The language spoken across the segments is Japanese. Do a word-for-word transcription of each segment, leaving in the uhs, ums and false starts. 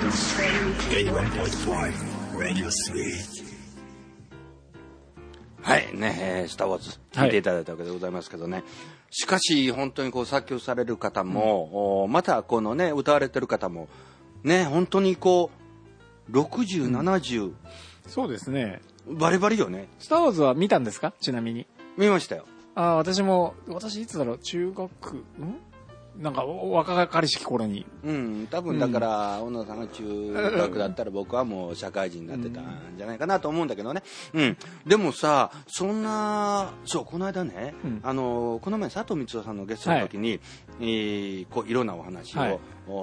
はいね、スターウォーズ聞いていただいたわけでございますけどね、はい、しかし本当にこう作曲される方も、うん、またこのね歌われてる方もね本当にこうろくじゅう、ななじゅう、 そうですね、 バリバリよね。 スターウォーズは見たんですか？ちなみに。 見ましたよ。 あ、私も、私いつだろう、中学んなんか若かりしき頃に、 うん、多分だから、うん、小野さんが中学だったら僕はもう社会人になってたんじゃないかなと思うんだけどね、うん、でもさ、そんな、そう、この間ね、うん、あのこの前佐藤光夫さんのゲストの時に、はい、えー、こういろんなお話を、はい、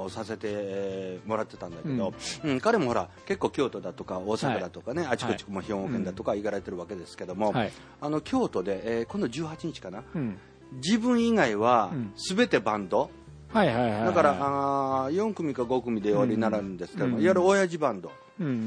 させてもらってたんだけど、うんうん、彼もほら結構京都だとか大阪だとかね、はい、あちこちも兵庫県だとか行かれてるわけですけども、はい、あの京都で、えー、今度じゅうはちにちかな、うん、自分以外は全てバンド、うん、はいはいはいはい、だからあよんくみかごくみで終わりになるんですけども、うん、いわゆる親父バンド、うんうんうん、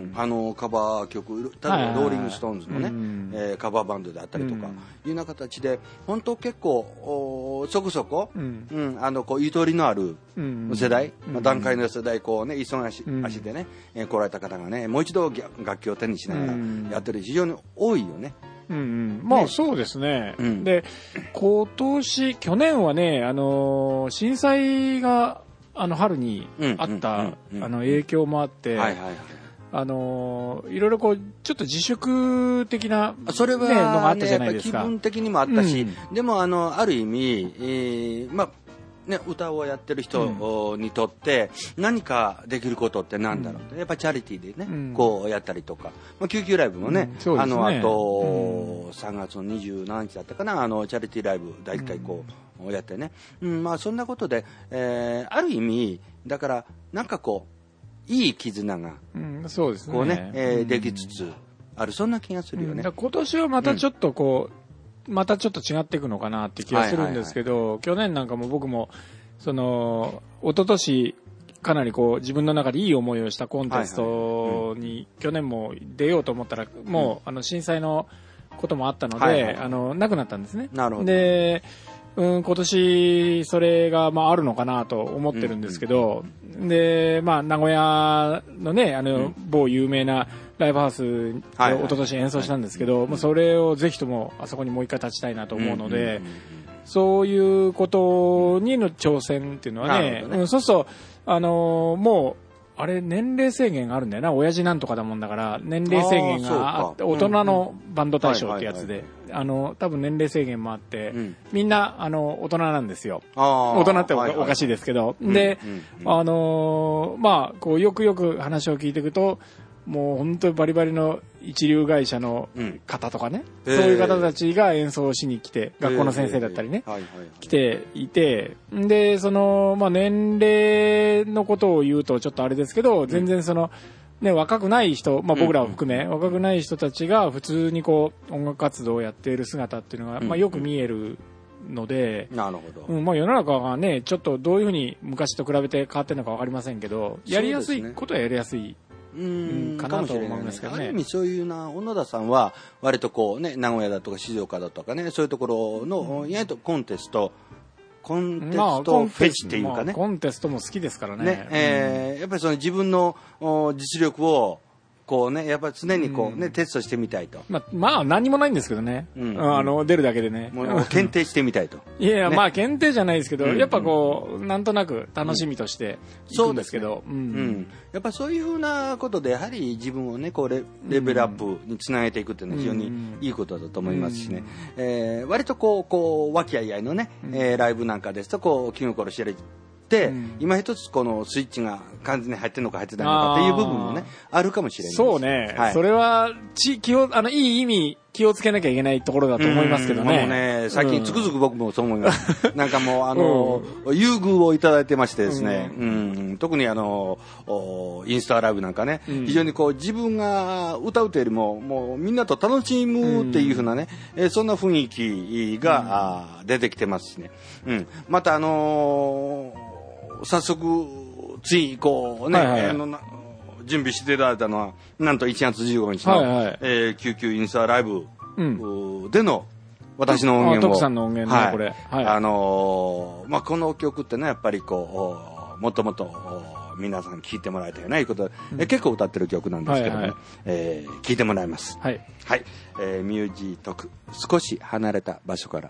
あのカバー曲、例えばローリングストーンズのね、はいはいはい、えー、カバーバンドであったりとか、うん、いうような形で本当結構そこそこ、うんうん、あのこうゆとりのある世代、うん、まあ、段階の世代こうね急がし、うん、足でね、えー、来られた方がねもう一度楽器を手にしながらやってる非常に多いよね。 うんうん、まあそうですね、うん、で今年去年はね、あのー、震災があの春にあった、うんうんうん、あの影響もあって、はいはいはい、あのー、いろいろこうちょっと自粛的な、ね、 それは、ね、 のがあったじゃないですか。 気分的にもあったし、うん、でも あのある意味、えー、まあね、歌をやってる人にとって何かできることってなんだろうって、うん、やっぱチャリティーでね、うん、こうやったりとか、まあ、救急ライブもね、うん、ね、あのあと、うん、さんがつのにじゅうしちにちだったかな、あのチャリティーライブ大体こうやってね、うん、まあそんなことで、えー、ある意味だからなんかこういい絆が、うん、そうですね、こうね、えー、できつつある、そんな気がするよね、 うん、今年はまたちょっとこう、うんまたちょっと違っていくのかなって気がするんですけど、はいはいはい、去年なんかも僕もその一昨年かなりこう自分の中でいい思いをしたコンテストに、はいはい、うん、去年も出ようと思ったらもう、うん、あの震災のこともあったので、はいはいはい、あのなくなったんですね。 なるほど。 で、うん、今年それがまああるのかなと思ってるんですけど、うんうん、で、まあ名古屋のね、あの、うん、某有名なライブハウスで一昨年演奏したんですけど、はいはいはい、もうそれをぜひともあそこにもう一回立ちたいなと思うので、うんうんうんうん、そういうことにの挑戦っていうのはね、ね、うん、そうするとあのー、もうあれ年齢制限があるんだよな、親父なんとかだもんだから年齢制限があって、大人のバンド大賞ってやつで、あの多分年齢制限もあって、うん、みんなあの大人なんですよ。大人って お,、はいはい、おかしいですけど、で、うんうんうん、あのー、まあこうよくよく話を聞いていくともう本当にバリバリの一流会社の方とかね、うん、そういう方たちが演奏しに来て、学校の先生だったりね、来ていて、でその、まあ、年齢のことを言うとちょっとあれですけど、全然その、ね、若くない人、まあ、僕らを含め、うん、若くない人たちが普通にこう音楽活動をやっている姿っていうのが、まあ、よく見えるので、 なるほど、 うん、まあ、世の中がねちょっとどういうふうに昔と比べて変わってるのか分かりませんけど、やりやすいことはやりやすい、うんかなと思いますけどね。ある意味そういうな、小野田さんは割とこうね、名古屋だとか静岡だとかね、そういうところの、うん、意外とコンテストコンテストフェチっていうかね、まあ、 コンテストも好きですからね。 ね、えーうん、やっぱりその自分の実力をこうね、やっぱり常にこうね、うん、テストしてみたいと。 まあ、まあ、何もないんですけどね。うん、あの、出るだけでね。 もう検定してみたいと。 いやいや、ね、まあ、検定じゃないですけど、うん、やっぱこう、なんとなく楽しみとして行くんですけど。 うん。うん、やっぱそういうふうなことで、やはり自分をね、こうレ、レベルアップにつなげていくっていうのは非常にいいことだと思いますしね。うん、えー、割とこう、こう、和気あいあいのね、えー、ライブなんかですと、こう、気心知れで、うん、今一つこのスイッチが完全に入ってるのか入ってないのかっていう部分もねあるかもしれないです。 そうね、はい、それはち気をあのいい意味気をつけなきゃいけないところだと思いますけどね。 もうね、最近つくづく僕もそう思います。うん、なんかもうあの、うん、優遇をいただいてましてですね、うんうん、特にあのインスタライブなんかね、うん、非常にこう自分が歌うというよりももうみんなと楽しむっていう風なね、うん、えそんな雰囲気が、うん、出てきてますしね。うん、またあのー早速ついこうね、はいはい、あの準備していただいたのはなんといちがつじゅうごにちの、はいはい、えー、救急インスタライブ、うん、での私の音源を、 徳さんの音源ね、はい、これ、はい、 あのー、まあこの曲ってねやっぱりこうもっともっと皆さん聴いてもらいたいなということで、うん、え結構歌ってる曲なんですけども、はいはい、えー、聴いてもらいます。はい、はい、えー、ミュージートク、少し離れた場所から。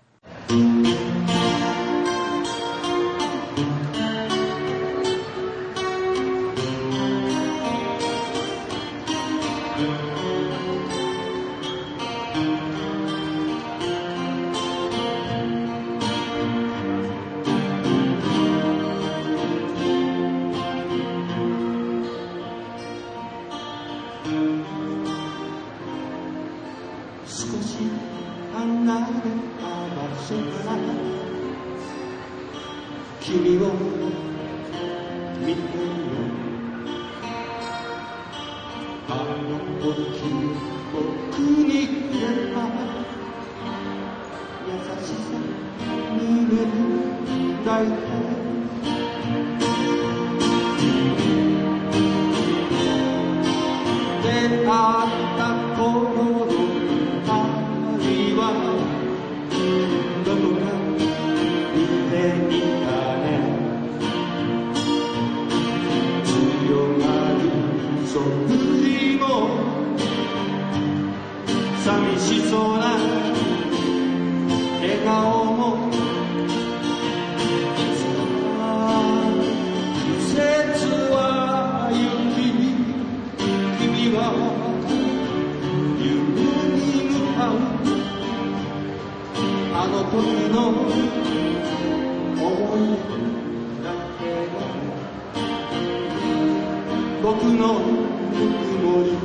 君を見てよ、あの時僕にくれた優しさ胸に抱いて、出会った頃の二人はどこか似ていた。そぶりも寂しそうな笑顔も、いつか季節は行き、君は夢に向かう、あの時の思いだけが僕のぬくもり。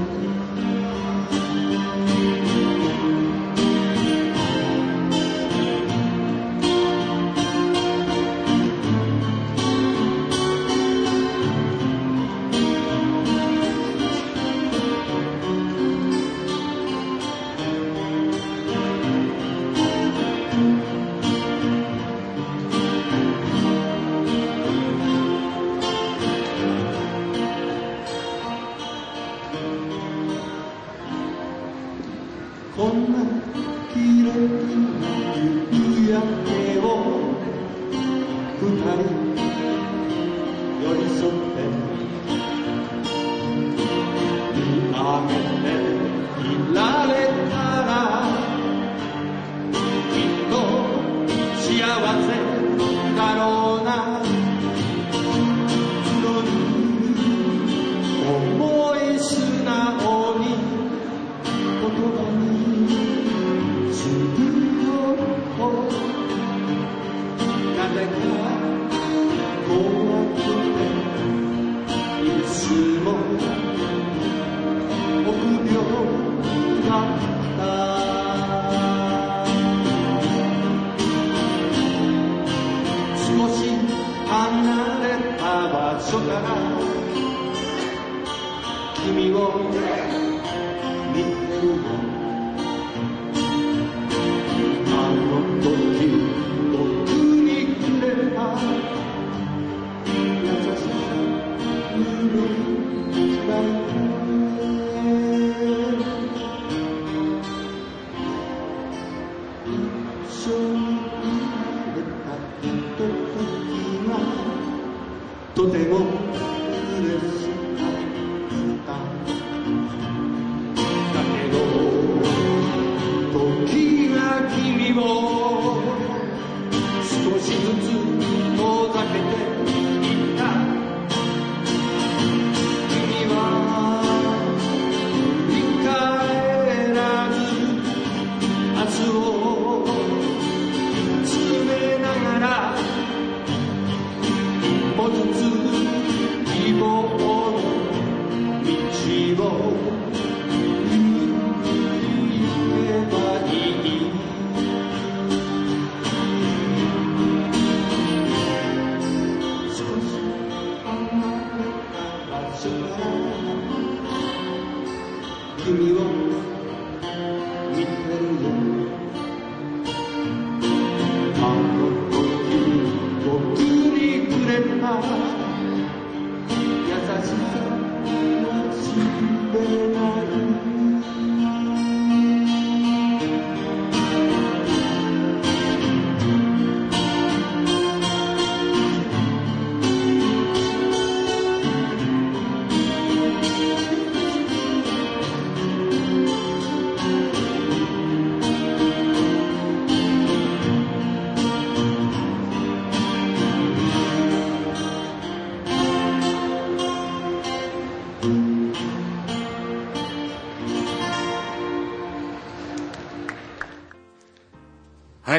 こんな綺麗な夕焼けを二人寄り添って見上げていられたら、きっと幸せだろうな。募る思い素直に言葉に誰か怖くていつも臆病だった。少し離れた場所から君を見てるよ。あの時僕にくれた優しさ胸に抱いて、一緒にいられたひとときがとても嬉しかった。だけど時が君を少しずつ遠ざけていった。君は振り返らず明日を見つめながら、一歩ずつ希望の道を君を見てるよ。あの時僕にくれた優しさ忘れない。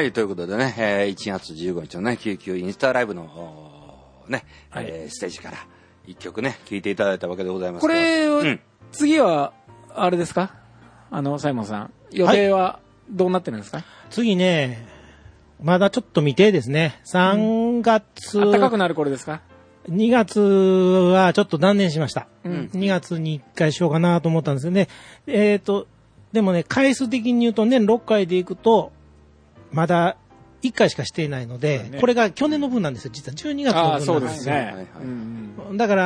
はい、ということでね、えー、いちがつじゅうごにちのね、救急インスタライブのね、はい、えー、ステージから一曲ね、聴いていただいたわけでございます。 これ、うん、次は、あれですか？あの、サイモンさん、予定はどうなってるんですか？はい、 次ね、まだちょっと未定ですね。さんがつ、うん、 暖かくなる頃ですか？ にがつはちょっと断念しました。 うん、 にがつにいっかいしようかなと思ったんですよね。えっと、でもね、回数的に言うと年ろっかいでいくと、まだいっかいしかしていないので、ね、これが去年の分なんですよ。実はじゅうにがつの分なんですよ。 あ、そうですね。 だから、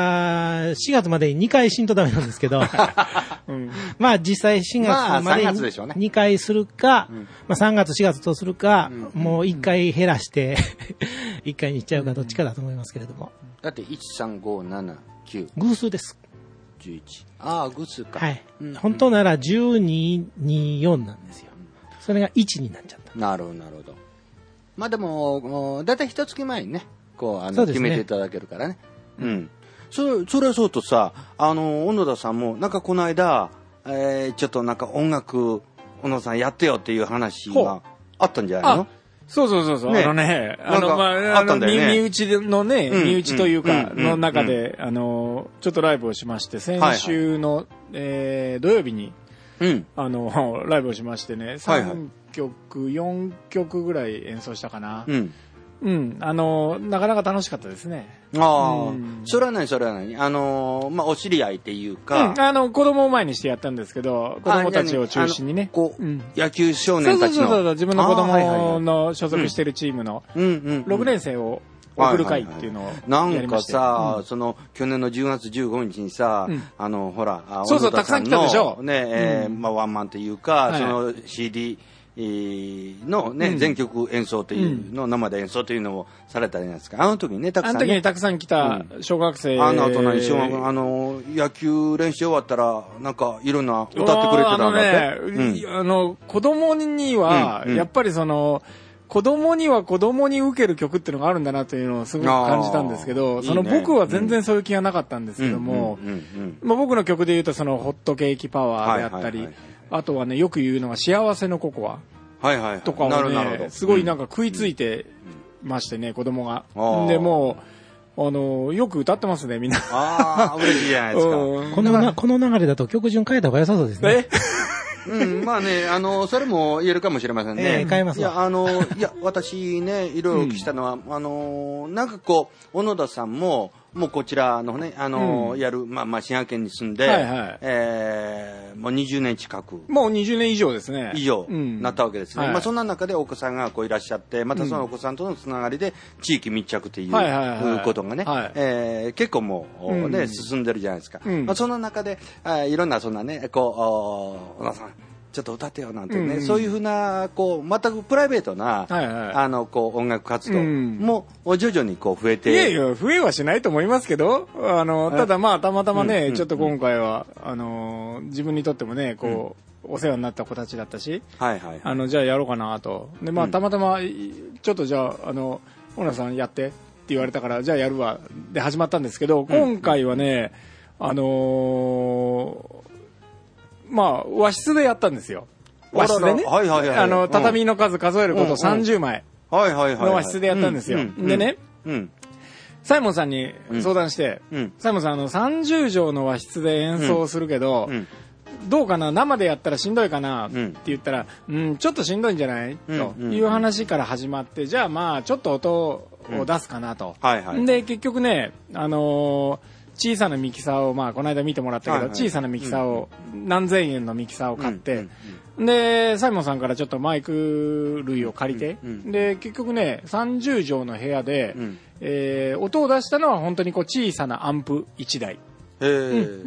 しがつまでににかいしんとダメなんですけど、うん、まあ実際しがつまでににかいするか、まあ、まあさんがつしがつとするか、うん、もういっかい減らしていっかいにしちゃうかどっちかだと思いますけれども。 だっていち、さん、ご、なな、きゅう。 偶数です。 じゅういち。ああ、偶数か。 はい。うん、本当ならじゅうに、に、よんなんですよ。それがいちになっちゃった。 なるほど、なるほど。まあでも、だいたい一月前にね、こう、あの、ね、決めていただけるからね。うん。それ、それはそうとさ、あの、小野田さんも、なんかこの間、えー、ちょっとなんか音楽、小野田さんやってよっていう話があったんじゃないの？ そうそうそうそう、ね、あのね、あの、まあ、あの、ね、身内のね、うん、身内というか、の中で、うん、あの、ちょっとライブをしまして、先週の、はいはい、えー、土曜日に、うん、あの、ライブをしましてね、さんきょく、よんきょくぐらい演奏したかな。うん。うん。あの、なかなか楽しかったですね。 ああ、うん、それは何それは何あの、まあ、お知り合いっていうか。 うん、あの、子供を前にしてやったんですけど、子供たちを中心にね。 こう、うん、野球少年たちの。 そうそうそうそう、自分の子供の所属しているチームの、ろくねん生を送る会っていうのをやりまして。 なんかさ、うん、その、去年のじゅうがつじゅうごにちにさ、うん、あの、ほら、 そうそう、たくさん来たでしょ。 ね、えー、まあ、ワンマンというか、はい、その シーディー、のね、うん、全曲演奏というの、うん、生で演奏というのをされたじゃないですか。あの時にね、たくさん、ね。 あの時にたくさん来た小学生、うん、 あの後何、小学、あの、野球練習終わったら、なんか、いろんな歌ってくれてたんだって。 あのね、うん、あの、子供には、やっぱりその、子供には子供に受ける曲っていうのがあるんだなというのをすごく感じたんですけど、その僕は全然そういう気がなかったんですけども、僕の曲で言うとそのホットケーキパワーであったり、あとはね、よく言うのが幸せのココアとかをね、すごいなんか食いついてましてね、子供が。で、もう、あの、よく歌ってますね、みんな。 ああ、嬉しいじゃないですか。 このな、この流れだと曲順変えた方が良さそうですね。 うん、まあね、あの、それも言えるかもしれませんね。 えー、変えますわ。 いや、あの、いや、私ね、いろいろお聞きしたのは、うん、あの、なんかこう、小野田さんも、もうこちらのね、あの、うん、やる、まあまあ、滋賀県に住んで、はいはい、えー、もうにじゅうねん近く。 もうにじゅうねん以上ですね。 以上、なったわけですね。うん、まあ、そんな中でお子さんがこういらっしゃって、またそのお子さんとのつながりで、地域密着ということがね、えー、結構もう、ね、うん、進んでるじゃないですか。うん、まあ、その中で、あいろんなそんなね、こう、小野さん、ちょっと歌ってよなんてね、うんうん、そういうふうな、こう、全くプライベートな、はいはい、あの、こう、音楽活動も、徐々にこう、増えて。 いやいや、増えはしないと思いますけど、あの、ただまあ、たまたまね、うんうん、ちょっと今回は、あの、自分にとってもね、こう、うん、お世話になった子たちだったし、はいはいはい、あの、じゃあやろうかなと。で、まあ、たまたま、ちょっとじゃあ、あの、小野さんやってって言われたから、じゃあやるわ。で、始まったんですけど、今回はね、うん、あのー、まあ、和室でやったんですよ。和室でね。はいはいはい。あの、畳の数数えることさんじゅうまいの和室でやったんですよ。でね、うん、サイモンさんに相談して、うん、サイモンさん、あの、さんじゅうじょうの和室で演奏するけど、うんうん、どうかな、生でやったらしんどいかなって言ったら、うん、ちょっとしんどいんじゃないという話から始まって、じゃあまあ、ちょっと音を出すかなと。はいはい。で、結局ね、あのー、小さなミキサーを、まあ、この間見てもらったけど、はいはい、小さなミキサーを、何千円のミキサーを買って、で、サイモンさんからちょっとマイク類を借りて、で、結局ね、さんじゅうじょうの部屋で、えー、音を出したのは本当にこう小さなアンプいちだい。うん、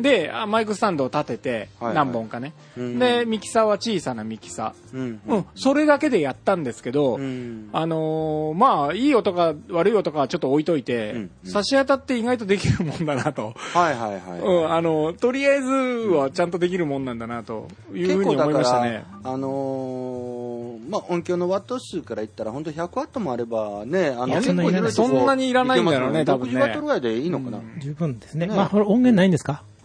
で、マイクスタンドを立てて、何本かね、はいはい、で、ミキサーは小さなミキサー、うんうん、それだけでやったんですけど、うん、あのー、まあ、いい音か悪い音かはちょっと置いといて、うんうん、差し当たって意外とできるもんだなと。はいはいはい。うん、あの、とりあえずはちゃんとできるもんなんだなというふうに思いましたね。 あのー、まあ、音響のワット数から言ったら、本当ひゃくワットもあればね、あの、 結構広いとこそんなにいらないんだろうね、多分ね。 ろくじゅうワットぐらいでいいのかな。うん、 十分ですね。ね、まあ、音源ないんですか？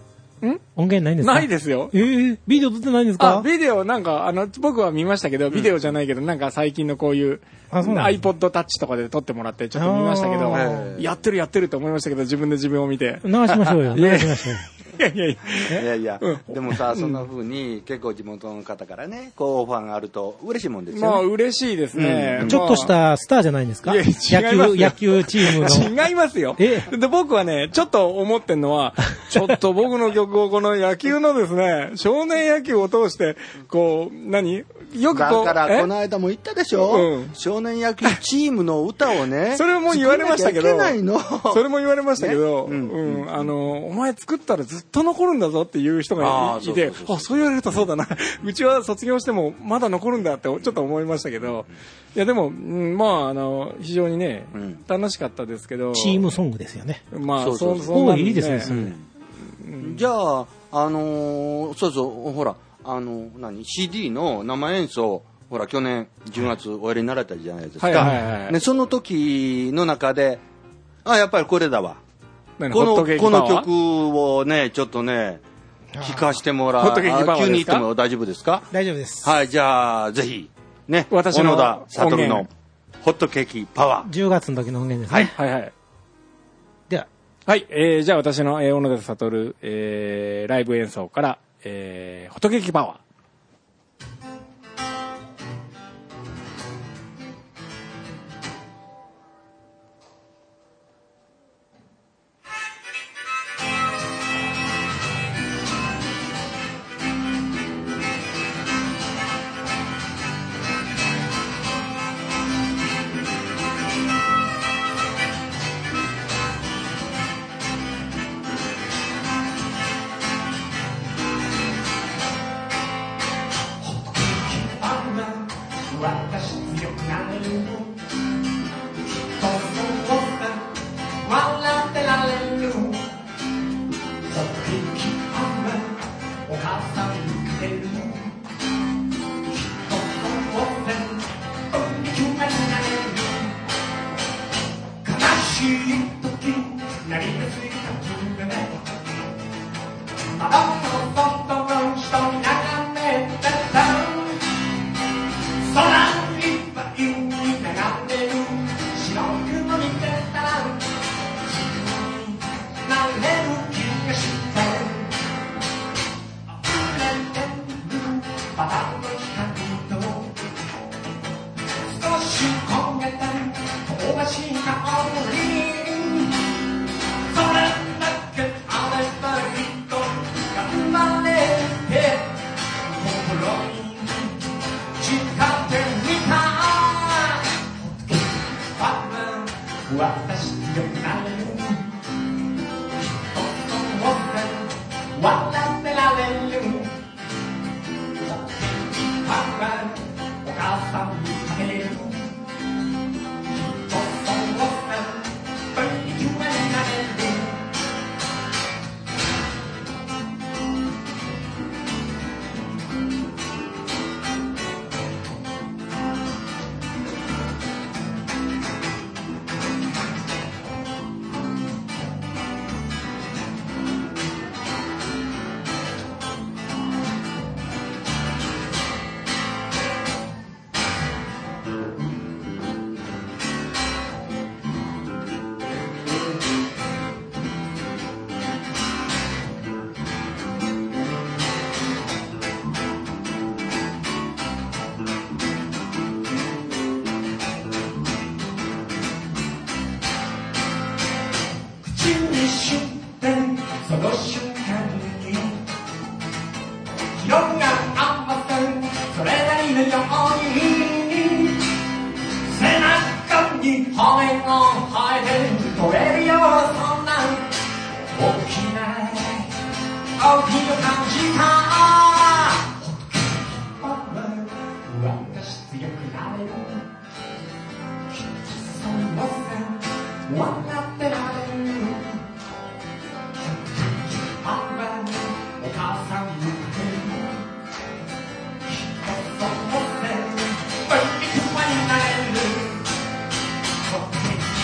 ん音源ないんですか？ ないですよ。 えー、ビデオ撮ってないんですか？ あ、ビデオなんか、あの、僕は見ましたけど、ビデオじゃないけど、うん、なんか最近のこういう、iPod Touch とかで撮ってもらってちょっと見ましたけど、やってるやってると思いましたけど、自分で自分を見て。 流しましょうよ。流しましょうよ。 いやいやいや。いやいや、うん、でもさ、そんな風に結構地元の方からね、こうオファーがあると嬉しいもんですよね。 まあ嬉しいですね。 うん、ちょっとしたスターじゃないんですか？ いや、違います。 野球、野球チームの。違いますよ。えで、僕はね、ちょっと思ってんのは、ちょっと僕の曲をこの野球のですね、少年野球を通して、こう、何よくこう。 だから、この間も言ったでしょ、うん、少年野球チームの歌をね。 それも言われましたけど。 それも言われましたけど、ね、うん、うん、あの、お前作ったらずっと残るんだぞっていう人がいて、あ、そう言われるとそうだな。うちは卒業してもまだ残るんだってちょっと思いましたけど、いやでも、うん、まあ、あの、非常にね、うん、楽しかったですけど。 チームソングですよね。 まあ、そうそうそう。 そういいですね。 うん、じゃあ、あのー、そうそう、ほら、あの、何 シーディー の生演奏、ほら、去年じゅうがつおやりになられたじゃないですか。はいはいはい、ね、その時の中で、あ、やっぱりこれだわ。この、この曲をね、ちょっとね、聴かしてもらう。急に言っても大丈夫ですか？ 大丈夫です。 はい、じゃあ、ぜひ、ね、私の小野田悟のホットケーキパワー。 じゅうがつの時の音源ですね。 はい、はい、はい。 では。 はい、えー、じゃあ私の、えー、小野田悟、えー、ライブ演奏から、えー、ホットケーキパワー。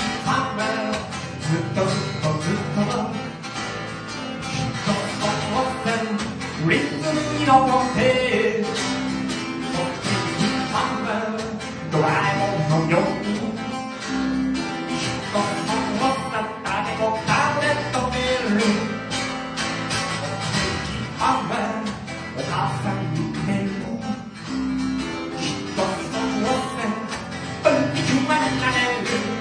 ずっとずっとずっとリズムに乗ってドラえもんのように人のさ種を食べ止めるあお母さんにね人のせうんちくわになれる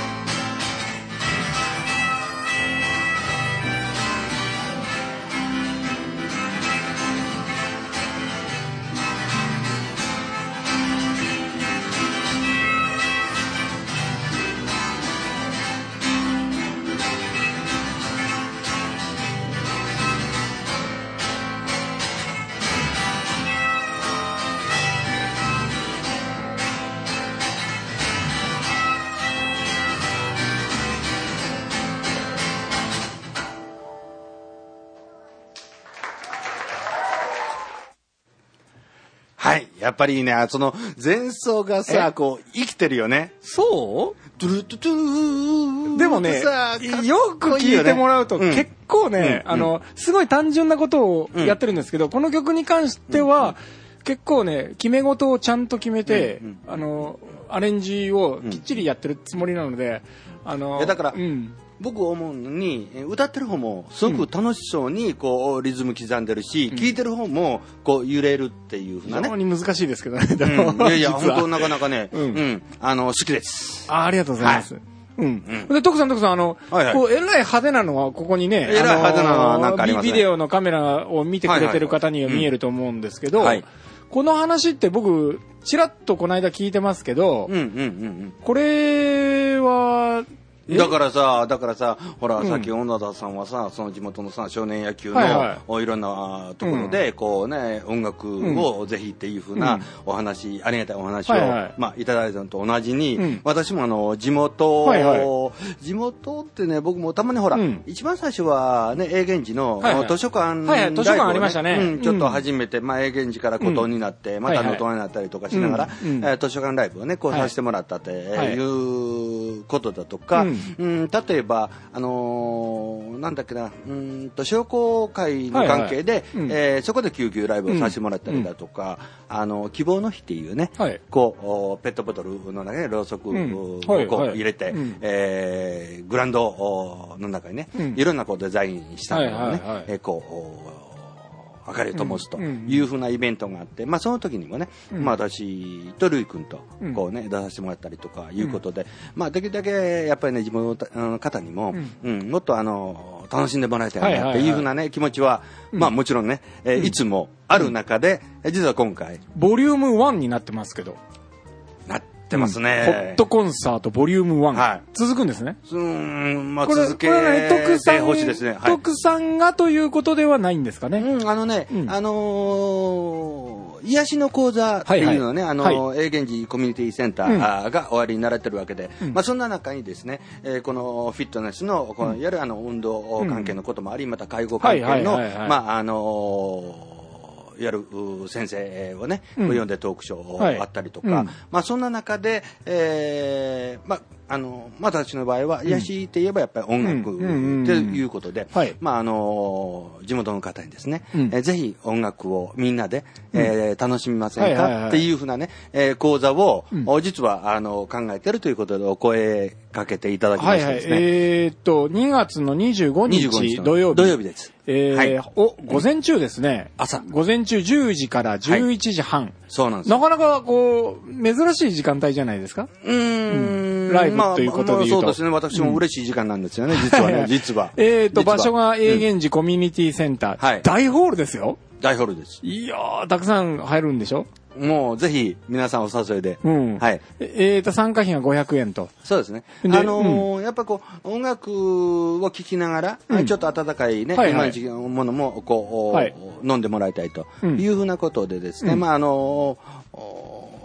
はい。やっぱりね、その前奏がさ、こう、生きてるよね。 そうドゥルトゥトゥーでもね、よく聞いてもらうと結構ね、あの、すごい単純なことをやってるんですけど、この曲に関しては、結構ね、決め事をちゃんと決めて、あの、アレンジをきっちりやってるつもりなので、あの、 だから、僕思うのに歌ってる方もすごく楽しそうにこうリズム刻んでるし、聴いてる方もこう揺れるっていうふうなね。 非常に難しいですけどね。 いやいや本当なかなかね、うんあの好きです。 あありがとうございます。うん。で、徳さん、徳さん、あの、こう、えらい派手なのは、ここにね、 えらい派手なのはなんかありますね。 ビデオのカメラを見てくれてる方には見えると思うんですけど、この話って僕、ちらっとこの間聞いてますけど、これは、 だからさ、だからさ、ほら、さっき小野田さんはさ、その地元のさ、少年野球のいろんなところで、こうね、音楽をぜひっていうふうなお話、ありがたいお話を、まあ、いただいたのと同じに、私もあの、地元、地元ってね、僕もたまにほら、一番最初はね、永源寺の図書館ライブをね、 図書館ありましたね。 ちょっと初めて、まあ、永源寺から孤島になって、また能登になったりとかしながら、図書館ライブをね、こうさせてもらったっていうことだとか、うん、例えば、あのー、なんだっけな、うんと商工会の関係で、はいはいうんえー、そこで救急ライブをさせてもらったりだとか、うん、あの希望の日っていうね、はい、こうペットボトルの中にろうそくをこう入れて、うんえー、グラウンドの中にね、うん、いろんなこうデザインしたのをね、はいはいはいえー、こう明かりを灯すというふうなイベントがあって、まあ、その時にもね、うんまあ、私とルイ君とこう、ね、出させてもらったりとかいうことで、うんまあ、できるだけやっぱりね地元の方にも、うんうん、もっとあの楽しんでもらいたいなっていうふうな、ね、気持ちは、まあ、もちろんね、えー、いつもある中で、実は今回ボリュームワンになってますけどなってますね、 うん、ホットコンサートボリュームワン、はい、続くんですね。 うーん、まあ、続けてほしいですね。 徳さんがということではないんですかね。 うん、あのね、うん、あのー、癒しの講座っていうのはね、はいはい、あの、永源寺コミュニティセンターが終わりになられてるわけで、うん、まあ、そんな中にですね、えー、このフィットネスの、このいわゆるあの運動関係のこともあり、また介護関係の、まあ、あのーいわゆる先生をね、うん、呼んでトークショーあったりとか、はいうん、まあそんな中で、えー、まああの私の場合は癒しって言えばやっぱり音楽ということで、まああの地元の方にですね、うん、えー、ぜひ音楽をみんなで、えー、楽しみませんかっていうふうなね、えー、講座を、うん、実はあの考えているということでお声かけていただきましてですね。 はいはい、えー、っとにがつのにじゅうごにち土曜日土曜日です。 えーはい、お午前中ですね。 朝午前中じゅうじからじゅういちじはん、はい、 そうなんです。 なかなかこう珍しい時間帯じゃないですか。 うーん、 うん、ライブということでいうと、 まあまあ、そうですね。私も嬉しい時間なんですよね、うん、実はね、実は。 えっと場所が永源寺コミュニティセンター、はい、大ホールですよ。 大ホールです。 いやー、たくさん入るんでしょ。 もうぜひ皆さんお誘いで、 うん、はい。えーと参加費がごひゃくえんと。 そうですね。あのーうん、やっぱこう音楽を聴きながら、うん、ちょっと温かいね、はいはい、今のものもこう、はい、飲んでもらいたいというふうなことでですね、うん、まああのー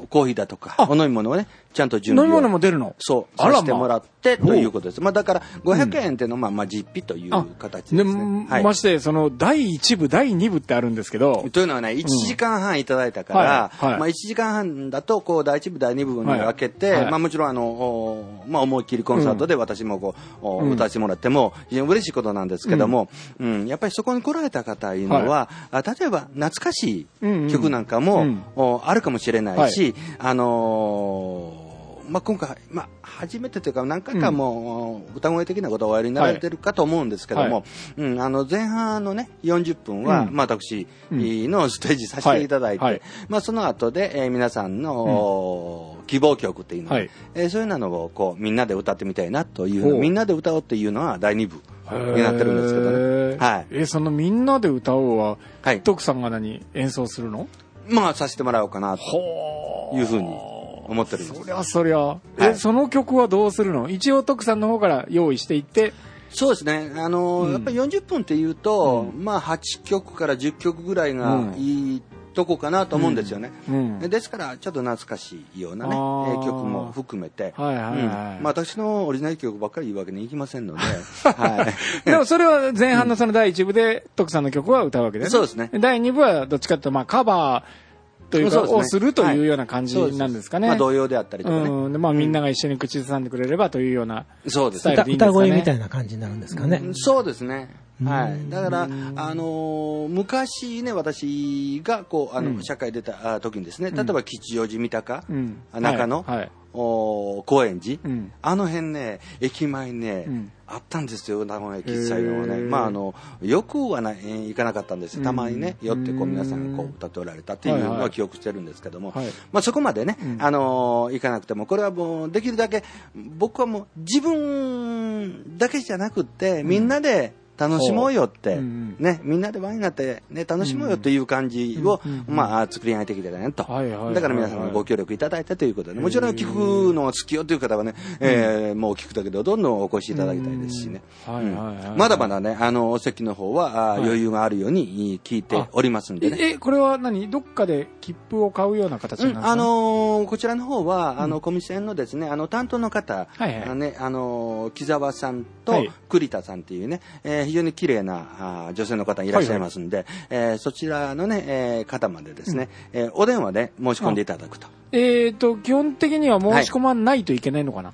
の、コーヒーだとか、お飲み物をね、ちゃんと準備を。 飲み物も出るの？ そう、させてもらって、ということです。まあ、だから、ごひゃくえんっていうのは、まあ、まあ、実費という形ですね。 はい。まして、その、だいいち部、だいに部ってあるんですけど。 というのはね、いちじかんはんいただいたから、まあ、いちじかんはんだと、こう、だいいち部、だいに部に分けて、まあ、もちろん、あの、まあ、思いっきりコンサートで私もこう、歌わせてもらっても、非常に嬉しいことなんですけども、うん、やっぱりそこに来られた方いうのは、例えば、懐かしい曲なんかも、あるかもしれないし、あのー、まあ、今回、まあ、初めてというか何回かもう歌声的なことをおやりになられてるかと思うんですけども、はいうん、あの前半のねよんじゅっぷんは、うんまあ、私のステージさせていただいて、はいはいまあ、その後で、えー、皆さんの、うん、希望曲っていうの、はいえー、そういうのをこうみんなで歌ってみたいなというみんなで歌おうっていうのはだいに部になってるんですけどね、はい、 えー、そのみんなで歌おうは、はい、徳さんが何演奏するの？ まあさせてもらおうかなというふうに思ってるんです。 そりゃそりゃ、はい、えその曲はどうするの？一応徳さんの方から用意していって。 そうですね、あの、うん、やっぱりよんじゅっぷんっていうと、うん、まあはちきょくからじゅっきょくぐらいがいいとこかなと思うんですよね、うんうん、ですからちょっと懐かしいようなね曲も含めて、はいはいはいうんまあ、私のオリジナル曲ばっかり言うわけにいきませんので、 はい、でもそれは前半のそのだいいち部で徳さんの曲は歌うわけですね。 そうですね。 だいに部はどっちかというとまあカバーというかをするというような感じなんですかね。 まあ、童謡であったりとかね。 うん、でまあみんなが一緒に口ずさんでくれればというようなスタイルでいいんですかね。歌声みたいな感じになるんですかね。 うん、そうですね。はい。だから、あのー、昔ね、私がこう、あの、うん、社会出た時にですね、例えば吉祥寺三鷹、うん、中野、はいはい、お高円寺、うん、あの辺ね、駅前ね、うんあったんですよ、名古屋駅っていうのはね。まあ、あの、よくはな、えー、行かなかったんですよ。たまにね、寄ってこう皆さんがこう歌っておられたっていうのは記憶してるんですけども、はいはい、まあそこまでね、うん、あのー、行かなくても、これはもうできるだけ、僕はもう自分だけじゃなくって、みんなで、楽しもうよって、うんね、みんなで輪になって、ね、楽しもうよという感じを、うんまあ、作り上げてきてねと、はいはいはいはい。だから皆さんご協力いただいたということで、ね、もちろん聞くのを好きよという方はね、えー、もう聞くだけでどんどんお越しいただきたいですしね。まだまだね、あの、お席の方は、はい、余裕があるように聞いておりますんでね。 え、これは何どっかで切符を買うような形なんですか、ねうん、 あのー、こちらの方は、あの、コミセンのですね、あの、担当の方、はいはい、ね、あの、木澤さんと栗田さんっていうね、えー、非常に綺麗なあ女性の方いらっしゃいますんで、はいはいえー、そちらのね、えー、方までですね、うんえー、お電話で申し込んでいただくと。 えーと、基本的には申し込まないといけないのかな、はい、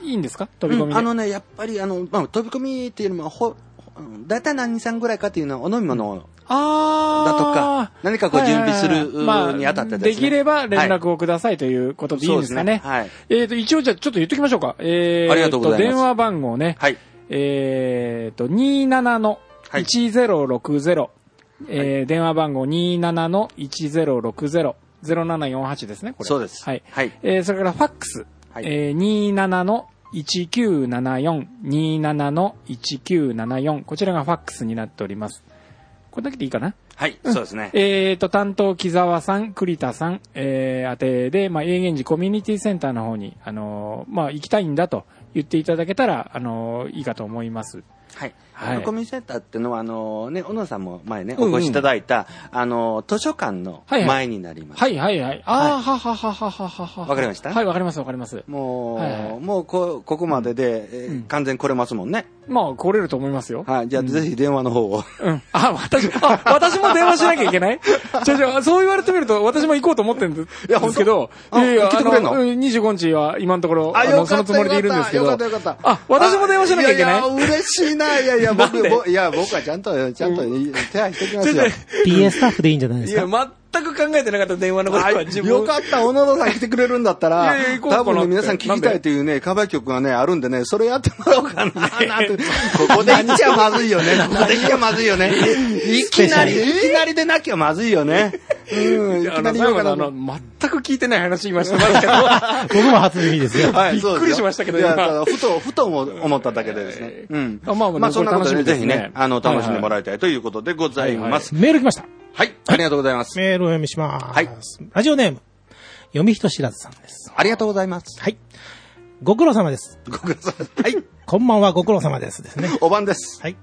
いいんですか飛び込みで、 うん、あのね、やっぱりあの、まあ、飛び込みっていうのもほだいたい何人さんぐらいかっていうのはお飲み物を、うん、だとか何かこう準備するにあたってですね、まあ、 できれば連絡をくださいということでいいんですかね。はい、えーと一応じゃあちょっと言っときましょうか。えーとありがとうございます。電話番号ね。はい。えーとにじゅうななのいちゼロろくゼロ、はいえー、電話番号にじゅうななのいちゼロろくゼロ、ゼロななよんはちですね、これ。 そうです。 はい。はい、えー、それからファックス、はいえー、にじゅうななのいちきゅうななよん、にじゅうななのいちきゅうななよん、こちらがファックスになっております。これだけでいいかなはい、うん、そうですね。 えーと、担当、木澤さん、栗田さん、えー、宛てで、まあ、永源寺コミュニティセンターの方に、あのー、まあ、行きたいんだと言っていただけたら、あのー、いいかと思います。 はい。はい、コミュニティセンターっていうのは、あのね、小野さんも前ね、お越しいただいた、うんうん、あの、図書館の前になります。 はいはいはい。ああ、はははははは。 わかりました？ はい、わかりますわかります。 もう、はいはい、もうこ、ここまでで、えーうん、完全来れますもんね。 まあ、来れると思いますよ。 はい、じゃあ、うん、ぜひ電話の方を。 うん。あ、私、あ、私も電話しなきゃいけないじゃじゃそう言われてみると、私も行こうと思ってるんですけど、いやいや、あの、にじゅうごにちは今のところ、あの、そのつもりでいるんですけど。 よかったよかった。 あ、私も電話しなきゃいけない。 いやいや、嬉しいな。いやいや、僕、いや、僕はちゃんと、ちゃんと手配してきますよ。 ピーエー スタッフでいいんじゃないですか。 いや、全く考えてなかった電話のことは自分。 よかった、小野田さん来てくれるんだったら、いやいや多分ね、皆さん聞きたいというね、カバー曲がね、あるんでね、それやってもらおうかな、なんて。ここで言っちゃまずいよね。ここで言っちゃまずいよね。いきなり、いきなりでなきゃまずいよね。うん、いきなり言うから。 全く聞いてない話今してますけど。 僕も初耳ですよ。 はい、びっくりしましたけど、今。 ふと、ふと思っただけでですね。うん。まあ、まあ、そんなことでぜひね、あの、楽しんでもらいたいということでございます。 メール来ました。 はい、ありがとうございます。 メールをお読みします。はい。ラジオネーム、読み人知らずさんです。 ありがとうございます。 はい。ご苦労様です。 ご苦労様です。はい。 こんばんは、ご苦労様です。ですね。 お晩です。 はい。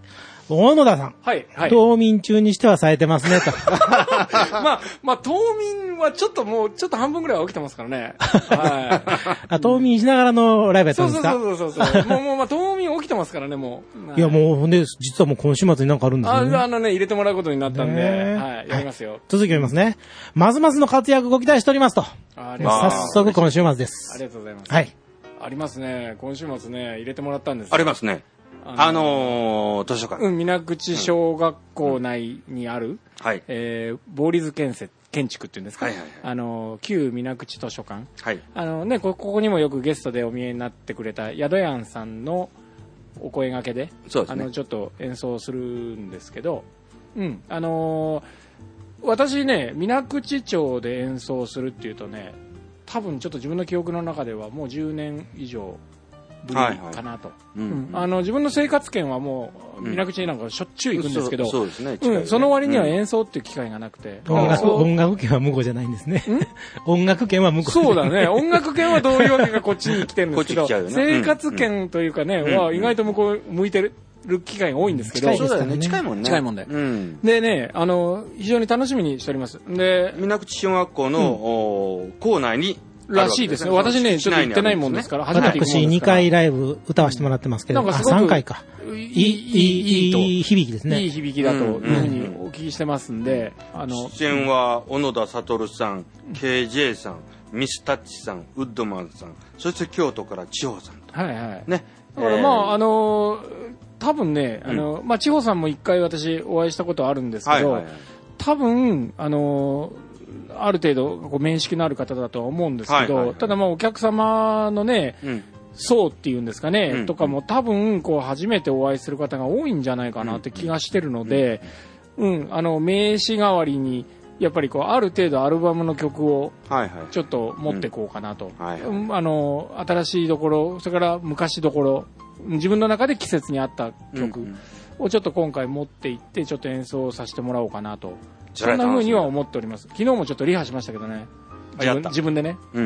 小野田さん。 はい、はい。 冬眠中にしては冴えてますね、と。 まあ、まあ、冬眠はちょっともう、ちょっと半分ぐらいは起きてますからね。はい。 あ、冬眠しながらのライブやったんですか？ そうそうそうそう。もう、もう、まあ、冬眠起きてますからね、もう。いや、もう、ほんで、実はもう今週末になんかあるんですよね。 あ、あのね、入れてもらうことになったんで、はい、やりますよ。 続きを見ますね。ますますの活躍ご期待しておりますと。 ありがとうございます。 早速今週末です。 ありがとうございます。 はい。 ありますね。今週末ね、入れてもらったんです。 ありますね。あのー、図書館。 うん、水口小学校内にある、うん、はい。えー、ボーリズ建設、建築っていうんですか、はいはいはい、あの、旧水口図書館。はい。あのね、ここにもよくゲストでお見えになってくれた、宿やんさんのお声掛けで、そうですね。あの、ちょっと演奏するんですけど、うん、あのー、私ね、水口町で演奏するっていうとね、多分ちょっと自分の記憶の中ではもうじゅうねん以上、ぶりかなと、はいはい、うんうん、あの自分の生活圏はもう水口になんかしょっちゅう行くんですけど、うん、そうですね、うん、その割には演奏っていう機会がなくて、 うん、音楽音楽圏は向こうじゃないんですね。音楽圏は向こう。 そうだね。音楽圏はどういうわけかこっちに来てるんですけど、ね、生活圏というかね、うん、は意外と向こう向いてる機会が多いんですけど、 そうだよね、近いもんね。 近いもんで、うん、でね、あの非常に楽しみにしております。で、 水口小学校の、うん、校内に。 らしいですね。私ね、ちょっと行ってないもんですから、初めて行くもんですから。 私にかいライブ歌わせてもらってますけど、なんかすごくあ、さんかいか。いい、いい、いい響きですね。 いい響きだというふうにお聞きしてますんで、 あの。出演は、小野田悟さん、ケージェー さん、ミスタッチさん、ウッドマンさん、そして京都から千穂さんと。 はいはい。ね。だからまあ、あの、多分ね、あの、まあ、千穂さんも一回私お会いしたことあるんですけど、多分、あの、ある程度こう面識のある方だとは思うんですけど、はいはいはい、ただまあお客様のね、うん、層っていうんですかね、うん、とかも多分こう初めてお会いする方が多いんじゃないかなって気がしてるので、うん、うん、あの名刺代わりにやっぱりこうある程度アルバムの曲をちょっと持っていこうかなと、はいはい、うん、あの新しいところ、それから昔どころ、自分の中で季節に合った曲をちょっと今回持っていってちょっと演奏させてもらおうかなと。そんな風には思っております。昨日もちょっとリハしましたけどね。自分, 自分でね、うんうん、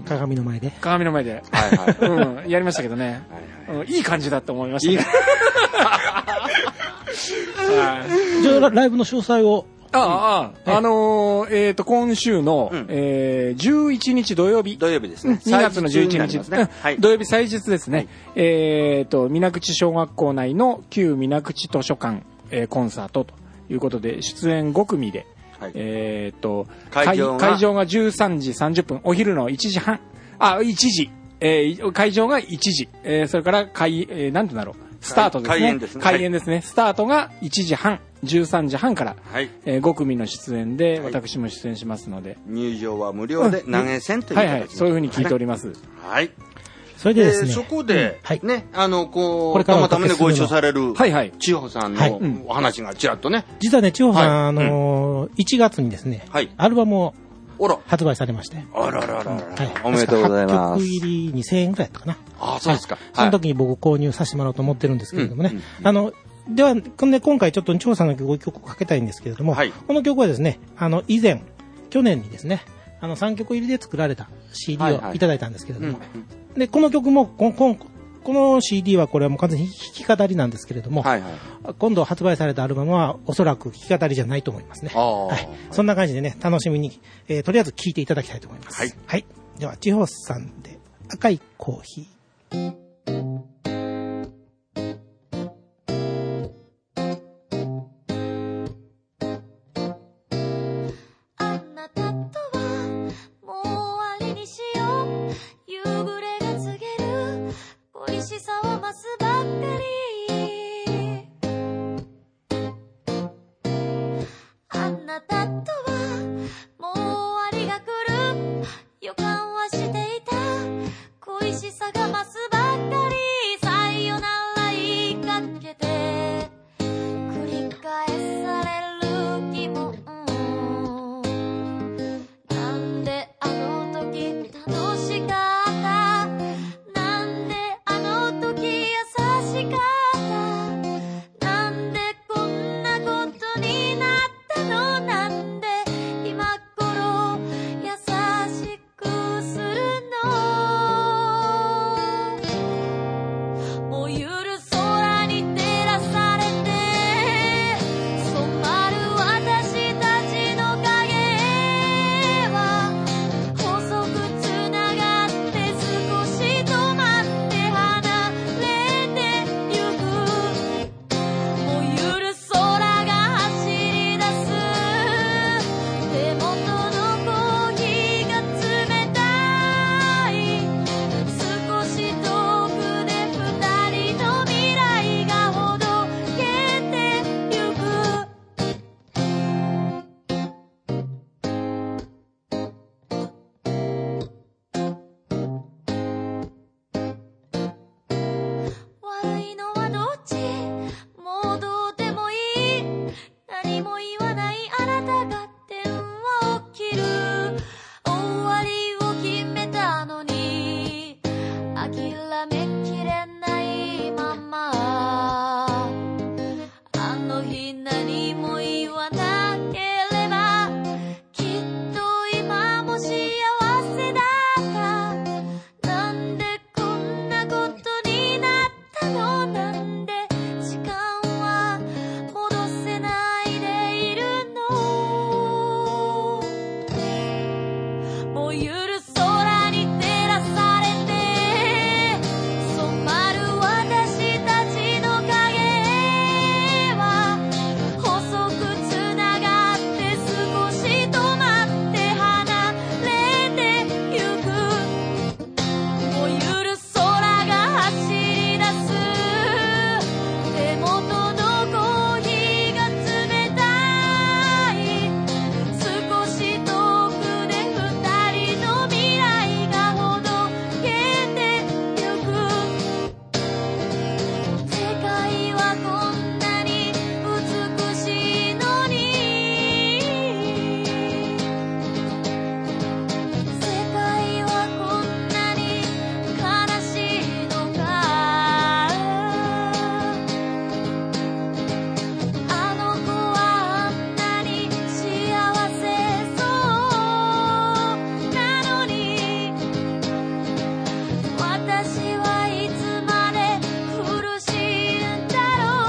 鏡の前で鏡の前で、はいはい、うん、やりましたけどね、はいはい、うん、いい感じだと思いました、ね。 じゃあライブの詳細を。 ああ、あ、あのー、えっ、ー、と、今週の、うん、えー、じゅういちにち土曜日。 土曜日ですね。 にがつのじゅういちにち。ね、はい、土曜日祭日ですね。はい、えっ、ー、と、水口小学校内の旧水口図書館、えー、コンサートということで、出演ごくみで、はい、えっ、ー、と会場、会場がじゅうさんじさんじゅっぷん、お昼のいちじはん、あ、いちじ、えー、会場がいちじ、えー、それから開、えー、なんてだろう、スタートですね。開演ですね。開演ですね。はい、スタートがいちじはん、じゅうさんじはんから、はい、えー、ごくみの出演で、はい、私も出演しますので。 入場は無料で投げ銭という形で、 はいはい、そういうふうに聞いております。 はい。 それでですね、 そこで、うん、はい、ね、あの、こう、たまたまね、ご一緒される、はいはい、千穂さんのお話がちらっとね。はい、 実はね、千穂さん、はい、あのー、いちがつにですね、はい、アルバムを発売されまして。 あららららら、はい、おめでとうございます。はっきょく入りにせんえんくらいだったかな。 ああ、そうですか。はい、 その時に僕購入させてもらおうと思ってるんですけれどもね。うんうんうん、あの、では、今回ちょっと千穂さんの曲をいっきょくかけたいんですけれども、はい、この曲はですね、あの、以前、去年にですね、あの、さんきょく入りで作られた シーディー をいただいたんですけれども、はいはい、うんうん、で、この曲も、こここの シーディー はこれはもう完全に弾き語りなんですけれども、はいはい、今度発売されたアルバムはおそらく弾き語りじゃないと思いますね。はい、そんな感じでね、楽しみに、えー、とりあえず聴いていただきたいと思います。はい。はい、では、千穂さんで赤いコーヒー。 予感はしていた恋しさが増すばかり何も言わないあなたが電話を切る。終わりを決めたのに諦めきれないまま、あの日何も言わなければきっと今も幸せだった。なんでこんなことになったの、なんで時間は戻せないでいるの。もう夜空に照らされて染まる私たちの影は細くつながって少し止まって離れてゆく。もう夜空が走り出す。手元のコーヒーが冷たい。少し遠くで二人の未来がほどけてゆく。世界はこんなに美しいのに、世界はこんなに悲しいのか。あの子はあんなに幸せそうなのに、私はいつまで苦しいんだ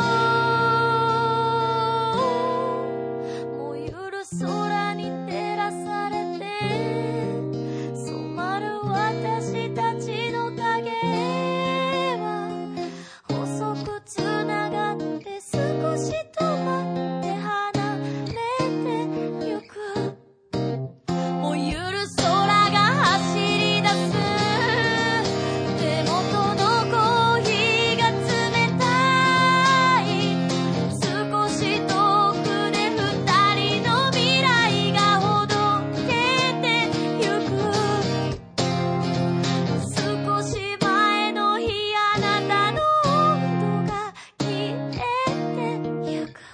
ろう。もう夜空に照らされて染まる私たちの影は細くつながって少し止まって離れてゆく。もう夜空が走り出す。手元のコーヒーが冷たい。少し遠くで二人の未来がほどけてゆく。少し前の日あなたの温度が消えてゆく。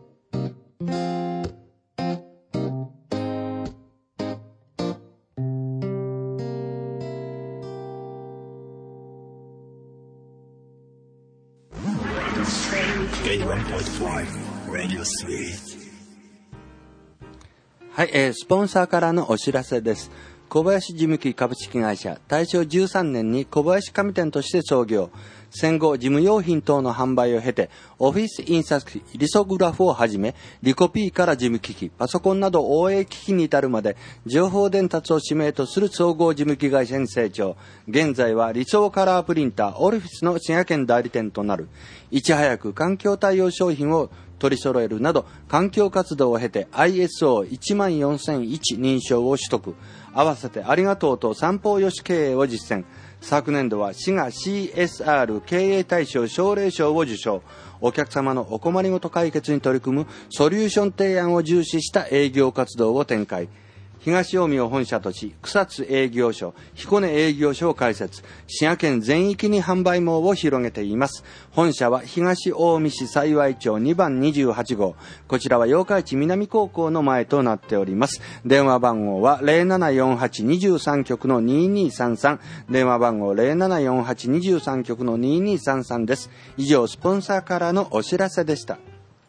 はい、えースポンサーからのお知らせです。小林事務機株式会社、大正じゅうさんねんに小林紙店として創業。戦後、事務用品等の販売を経て、オフィス印刷機、リソグラフをはじめ、リコピーから事務機器、パソコンなど応援機器に至るまで、情報伝達を使命とする総合事務機会社に成長。現在は理想カラープリンター、オルフィスの滋賀県代理店となる。いち早く環境対応商品を取り揃えるなど、環境活動を経て アイエスオーいちまんよんせんいち 認証を取得。合わせてありがとうと三方よし経営を実践。昨年度は滋賀 シーエスアール 経営大賞奨励賞を受賞。お客様のお困りごと解決に取り組むソリューション提案を重視した営業活動を展開。東近江を本社とし、草津営業所、彦根営業所を開設、滋賀県全域に販売網を広げています。本社は東近江市幸町にばんにじゅうはちごう。こちらは八日市南高校の前となっております。電話番号は ゼロななよんはちにさん 局のににさんさん。電話番号 ゼロななよんはちにさん 局のににさんさんです。以上、スポンサーからのお知らせでした。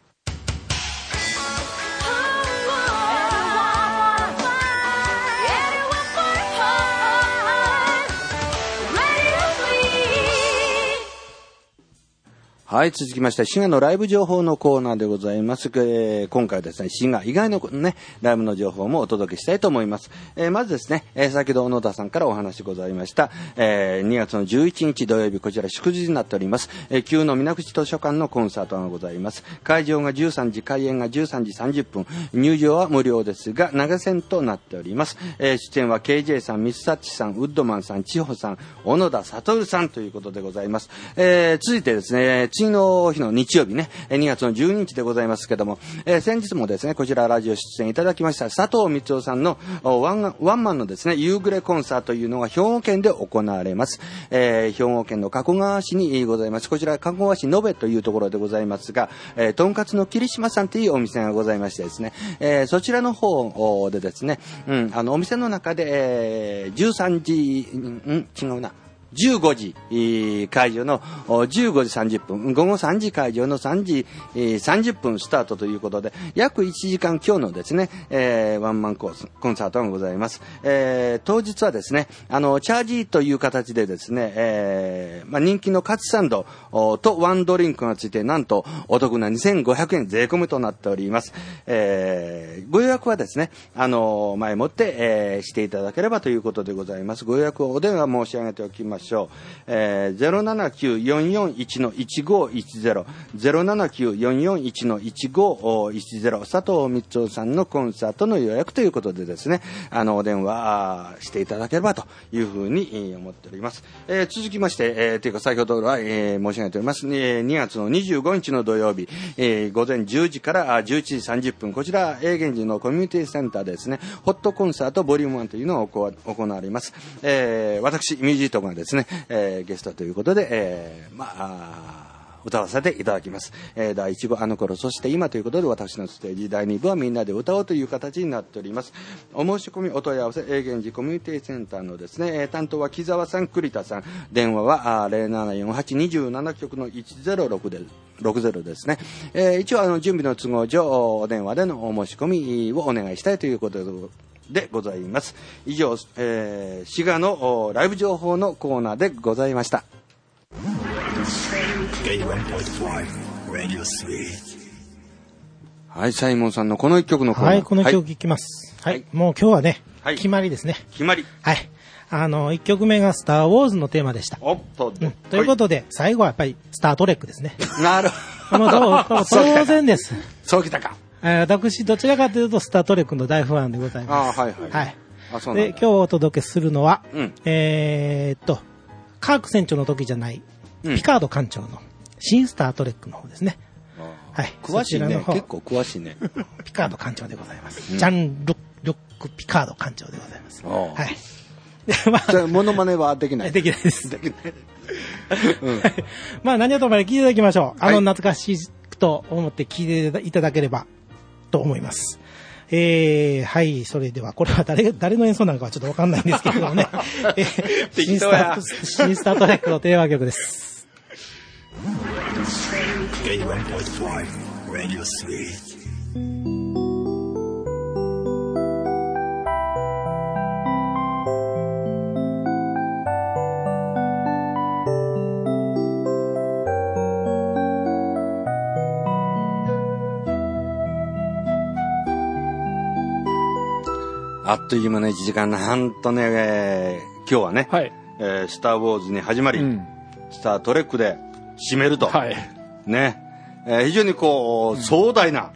はい、続きまして、滋賀のライブ情報のコーナーでございます。えー、今回はですね、滋賀以外のね、ライブの情報もお届けしたいと思います。えー、まずですね、えー、先ほど小野田さんからお話ございました、えー、にがつのじゅういちにち土曜日、こちら祝日になっております。えー、旧の水口図書館のコンサートがございます。会場がじゅうさんじ、開演がじゅうさんじさんじゅっぷん、入場は無料ですが、投げ銭となっております。えー、出演は ケージェー さん、ミスサッチさん、ウッドマンさん、千穂さん、小野田悟さんということでございます。えー、続いてですね、次次の日の日曜日ね、にがつのじゅうににちでございますけども、えー、先日もですね、こちらラジオ出演いただきました佐藤光雄さんのワン、ワンマンのですね、夕暮れコンサートというのが兵庫県で行われます。えー、兵庫県の加古川市にございます。こちら加古川市延べというところでございますが、えー、とんかつの霧島さんというお店がございましてですね、えー、そちらの方でですね、うん、あの、お店の中で、えー、じゅうさんじ、ん違うな。じゅうごじ会場のじゅうごじさんじゅっぷん、午後さんじ会場のさんじさんじゅっぷんスタートということで、約いちじかん強のですね、えー、ワンマンコンサートがございます。えー、当日はですね、あの、チャージという形でですね、えー、まあ、人気のカツサンドとワンドリンクがついて、なんとお得なにせんごひゃくえん税込みとなっております。えー、ご予約はですね、あの、前もって、えー、していただければということでございます。ご予約をお電話申し上げておきます。えー、ゼロななきゅうよんよんいちのいちごいちゼロ ゼロななきゅうよんよんいちのいちごいちゼロ佐藤光雄さんのコンサートの予約ということでですね、あのお電話していただければというふうに思っております。えー、続きまして、えー、というか先ほどは、えー、申し上げております、えー、にがつのにじゅうごにちの土曜日、えー、ごぜんじゅうじからじゅういちじさんじゅっぷん、こちら永源寺のコミュニティセンターでですね、ホットコンサートボリュームワンというのが行われます。えー、私ミュージートがですね、えー、ゲストということで、えー、まあ歌わせていただきます。えー、だいいち部あの頃そして今ということで、私のステージだいに部はみんなで歌おうという形になっております。お申し込みお問い合わせ永源寺コミュニティセンターのですね、えー、担当は木澤さん、栗田さん、電話はゼロななよんはちにじゅうなな局のいちゼロろくでろくゼロですね。えー、一応あの準備の都合上お電話でのお申し込みをお願いしたいということででございます。以上、えー、滋賀のライブ情報のコーナーでございました。はい、サイモンさんのこの一曲のコーナー。 はい、この一曲いきます。はい、はい、もう今日はね、はい、決まりですね。 決まり。 はい。あの、一曲目がスター・ウォーズのテーマでした。 おっと、 うん、ということで、はい、最後はやっぱりスター・トレックですね。 なるほど。 当然です。 そうきたか。 私、どちらかというと、スタートレックの大ファンでございます。 あ、はいはい。 はい。あ、そうなんだ。で、今日お届けするのは、うん、えー、っと、カーク船長の時じゃない、うん、ピカード艦長の新スタートレックの方ですね。 はい。詳しいね。結構詳しいね。 ピカード艦長でございます。うん、ジャン・ルック・ピカード艦長でございます。はい。 で、まあ、モノマネはできない。 できないです。 できない。 うん、まあ、何はともあれ聞いていただきましょう。あの、懐かしいと思って聞いていただければ。と思います。えー、はい、それでは、これは誰、誰の演奏なのかはちょっとわかんないんですけれどもね。えー、新スタート、新スタートレックのテーマ曲です。 あっという間のいちじかん、なんとね、えー、今日はね、はい、えー、スター・ウォーズに始まり、うん、スター・トレックで締めると、はい、ね、えー、非常にこう、うん、壮大な、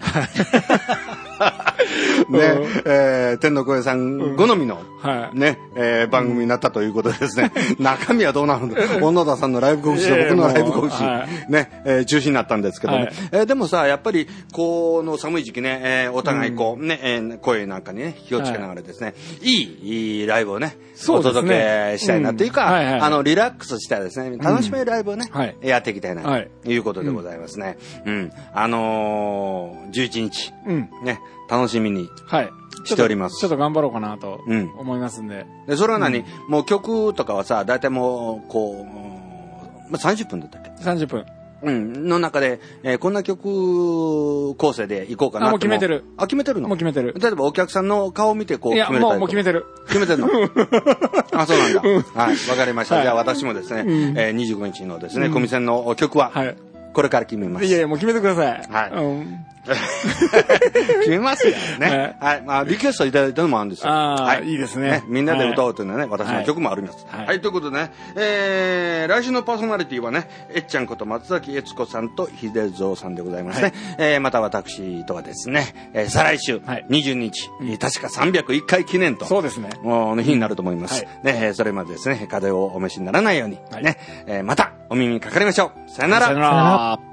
ね、えー、天の声さん好みの、うん、はい、ね、えー、番組になったということでですね、うん、中身はどうなるのか、小野田さんのライブ告知と僕のライブ告知、はい、ね、えー、中心になったんですけどね、はい、えー、でもさ、やっぱり、この寒い時期ね、えー、お互いこう、うん、ね、えー、声なんかにね、気をつけながらですね、はい、いい、いいライブをね、お届けしたいなというか、うん、はいはい、あの、リラックスしたですね、楽しめるライブをね、うん、はい、やっていきたいな、ということでございますね。うん。うん、あのー、じゅういちにち、うん、ね、楽しみにしております。 ちょっと頑張ろうかなと思いますんで。 うん、で、それは何、うん、もう曲とかはさ、だいたいもう、こう、まあ、さんじゅっぷんだったっけ ? さんじゅっぷん。 うん。の中で、えー、こんな曲構成でいこうかなと。 あ、もう決めてる。 あ、決めてるの？ もう決めてる。 例えばお客さんの顔を見てこう決めたりとか。いや、もう、 もう決めてる。 決めてるのあ、そうなんだ。はい。わかりました。はい、じゃあ私もですね、うん、えー、にじゅうごにちのですね、うん、コミセンの曲は、はい、これから決めます。 いやいや、もう決めてください。 はい。うん、決めますよね。はい。はい。まあ、リクエストいただいたのもあるんですよ。 ああ、 はい。いいですね。ね、 みんなで歌おうというのはね、はい、私の曲もあります。はい。はい、ということでね、えー、来週のパーソナリティはね、えっちゃんこと松崎悦子さんと秀蔵さんでございますね。はい、えー、また私とはですね、えー、再来週、はい、にじゅうにち、うん、確かさんびゃくいっかい記念と。 そうですね。 の日になると思います。うん、はい。ね、それまでですね、風邪をお召しにならないように、はい、ね、えー、また、 お耳にかかりましょう。さよなら。 さよなら。